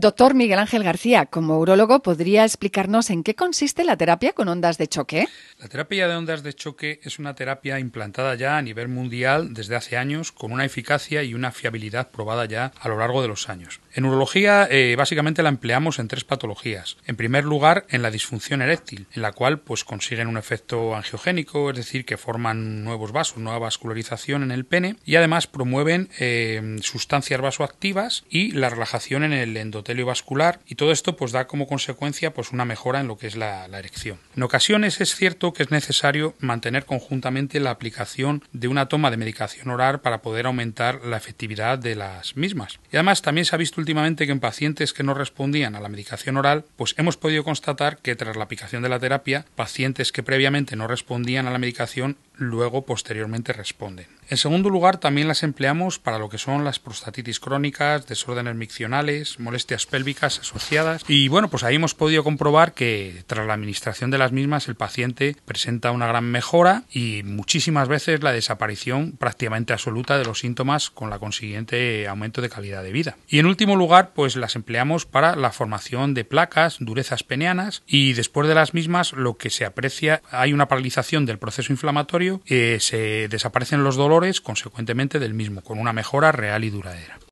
Doctor Miguel Ángel García, como urólogo, ¿podría explicarnos en qué consiste la terapia con ondas de choque? La terapia de ondas de choque es una terapia implantada ya a nivel mundial desde hace años, con una eficacia y una fiabilidad probada ya a lo largo de los años. En urología, básicamente la empleamos en 3 patologías. En primer lugar, en la disfunción eréctil, en la cual consiguen un efecto angiogénico, es decir, que forman nuevos vasos, nueva vascularización en el pene, y además promueven sustancias vasoactivas y la relajación en el endotelio vascular, y todo esto da como consecuencia una mejora en lo que es la erección. En ocasiones es cierto que es necesario mantener conjuntamente la aplicación de una toma de medicación oral para poder aumentar la efectividad de las mismas. Y además también se ha visto últimamente que en pacientes que no respondían a la medicación oral, hemos podido constatar que tras la aplicación de la terapia, pacientes que previamente no respondían a la medicación luego posteriormente responden. En segundo lugar, también las empleamos para lo que son las prostatitis crónicas, desórdenes miccionales, molestias pélvicas asociadas, y ahí hemos podido comprobar que tras la administración de las mismas el paciente presenta una gran mejora y muchísimas veces la desaparición prácticamente absoluta de los síntomas, con la consiguiente aumento de calidad de vida. Y en último lugar, las empleamos para la formación de placas, durezas peneanas, y después de las mismas lo que se aprecia, hay una paralización del proceso inflamatorio, se desaparecen los dolores consecuentemente del mismo, con una mejora real y duradera.